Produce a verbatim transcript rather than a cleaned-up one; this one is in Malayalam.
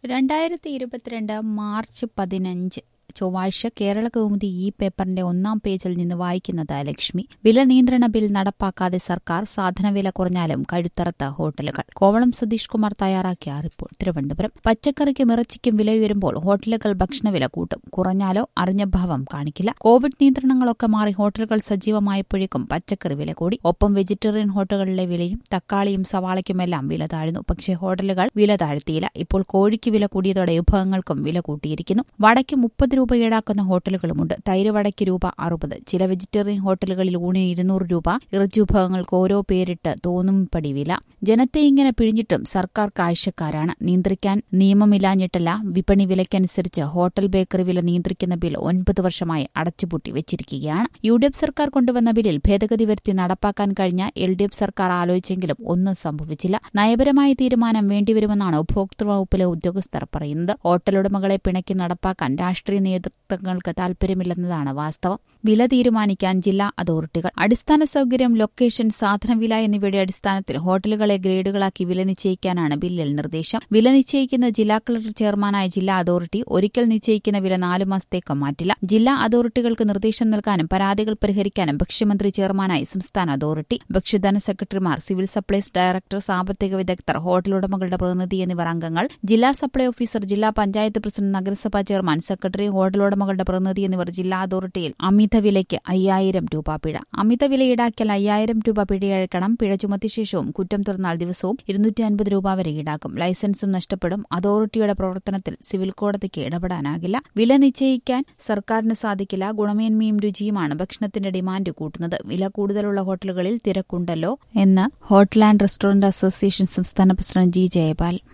രണ്ടായിരത്തി ഇരുപത്തിരണ്ട് മാർച്ച് പതിനഞ്ച് ചൊവ്വാഴ്ച കേരള കൗമുദി ഈ പേപ്പറിന്റെ ഒന്നാം പേജിൽ നിന്ന് വായിക്കുന്നത് ലക്ഷ്മി. വില നിയന്ത്രണ ബിൽ നടപ്പാക്കാതെ സർക്കാർ, സാധനവില കുറഞ്ഞാലും കഴുത്തറത്ത ഹോട്ടലുകൾ. കോവളം സതീഷ് കുമാർ തയ്യാറാക്കിയ റിപ്പോർട്ട്. തിരുവനന്തപുരം. പച്ചക്കറിക്കും ഇറച്ചിക്കും വിലയുയരുമ്പോൾ ഹോട്ടലുകൾ ഭക്ഷണവില കൂട്ടും. കുറഞ്ഞാലോ അറിഞ്ഞ ഭാവം കാണിക്കില്ല. കോവിഡ് നിയന്ത്രണങ്ങളൊക്കെ മാറി ഹോട്ടലുകൾ സജീവമായപ്പോഴേക്കും പച്ചക്കറി വില കൂടി. ഒപ്പം വെജിറ്റേറിയൻ ഹോട്ടലുകളിലെ വിലയും തക്കാളിയും സവാളയ്ക്കുമെല്ലാം വില താഴ്ന്നു. പക്ഷേ ഹോട്ടലുകൾ വില താഴ്ത്തിയില്ല. ഇപ്പോൾ കോഴിക്ക് വില കൂടിയതോടെ വിഭവങ്ങൾക്കും വില കൂട്ടിയിരിക്കുന്നു. വടയ്ക്ക് മുപ്പത് രൂപ ഈടാക്കുന്ന ഹോട്ടലുകളുമുണ്ട്. തൈര് വടയ്ക്ക് രൂപ അറുപത്. ചില വെജിറ്റേറിയൻ ഹോട്ടലുകളിൽ ഊണിന് ഇരുന്നൂറ് രൂപ. ഇറച്ചി വിഭവങ്ങൾക്ക് ഓരോ പേരിട്ട് തോന്നുംപടി വില. ജനത്തെ ഇങ്ങനെ പിഴിഞ്ഞിട്ടും സർക്കാർ കാഴ്ചക്കാരാണ്. നിയന്ത്രിക്കാൻ നിയമമില്ലാഞ്ഞിട്ടല്ല, വിപണി വിലയ്ക്കനുസരിച്ച് ഹോട്ടൽ ബേക്കറി വില നിയന്ത്രിക്കുന്ന ബിൽ ഒൻപത് വർഷമായി അടച്ചുപൂട്ടി വെച്ചിരിക്കുകയാണ്. യു ഡി എഫ് സർക്കാർ കൊണ്ടുവന്ന ബില്ലിൽ ഭേദഗതി വരുത്തി നടപ്പാക്കാൻ കഴിഞ്ഞ എൽ ഡി എഫ് സർക്കാർ ആലോചിച്ചെങ്കിലും ഒന്നും സംഭവിച്ചില്ല. നയപരമായ തീരുമാനം വേണ്ടിവരുമെന്നാണ് ഉപഭോക്തൃ വകുപ്പിലെ ഉദ്യോഗസ്ഥർ പറയുന്നത്. ഹോട്ടലുടമകളെ പിണക്കി നടപ്പാക്കാൻ രാഷ്ട്രീയ നേതൃത്വങ്ങൾക്ക് താൽപര്യമില്ലെന്നതാണ് വാസ്തവം. വില തീരുമാനിക്കാൻ ജില്ലാ അതോറിറ്റികൾ. അടിസ്ഥാന സൌകര്യം, ലൊക്കേഷൻ, സാധനവില എന്നിവയുടെ അടിസ്ഥാനത്തിൽ ഹോട്ടലുകളെ ഗ്രേഡുകളാക്കി വില നിശ്ചയിക്കാനാണ് ബില്ലിൽ നിർദ്ദേശം. വില നിശ്ചയിക്കുന്ന ജില്ലാ കളക്ടർ ചെയർമാനായ ജില്ലാ അതോറിറ്റി. ഒരിക്കൽ നിശ്ചയിക്കുന്ന വില നാലു മാസത്തേക്ക് മാറ്റില്ല. ജില്ലാ അതോറിറ്റികൾക്ക് നിർദ്ദേശം നൽകാനും പരാതികൾ പരിഹരിക്കാനും ഭക്ഷ്യമന്ത്രി ചെയർമാനായി സംസ്ഥാന അതോറിറ്റി. ഭക്ഷ്യധന സെക്രട്ടറിമാർ, സിവിൽ സപ്ലൈസ് ഡയറക്ടർ, സാമ്പത്തിക വിദഗ്ധർ, ഹോട്ടലുടമകളുടെ പ്രതിനിധി എന്നിവർ അംഗങ്ങൾ. ജില്ലാ സപ്ലൈ ഓഫീസർ, ജില്ലാ പഞ്ചായത്ത് പ്രസിഡന്റ്, നഗരസഭാ ചെയർമാൻ, സെക്രട്ടറി, ഹോട്ടലുടമകളുടെ പ്രതിനിധി എന്നിവർ. ജില്ലാ അതോറിറ്റിയിൽ അമിതവിലയ്ക്ക് അയ്യായിരം രൂപ പിഴ. അമിതവില ഈടാക്കിയാൽ അയ്യായിരം രൂപ പിഴയടക്കണം. പിഴ ചുമത്തിയ ശേഷവും കുറ്റം തുറന്നാൽ ദിവസവും ഇരുന്നൂറ്റി അൻപത് രൂപ വരെ ഈടാക്കും. ലൈസൻസും നഷ്ടപ്പെടും. അതോറിറ്റിയുടെ പ്രവർത്തനത്തിൽ സിവിൽ കോടതിക്ക് ഇടപെടാനാകില്ല. വില നിശ്ചയിക്കാൻ സർക്കാരിന് സാധിക്കില്ല. ഗുണമേന്മയും രുചിയുമാണ് ഭക്ഷണത്തിന്റെ ഡിമാൻഡ് കൂട്ടുന്നത്. വില കൂടുതലുള്ള ഹോട്ടലുകളിൽ തിരക്കുണ്ടല്ലോ എന്ന് ഹോട്ടൽ ആൻഡ് റെസ്റ്റോറന്റ് അസോസിയേഷൻ സംസ്ഥാന പ്രസിഡന്റ് ജി ജയപാൽ.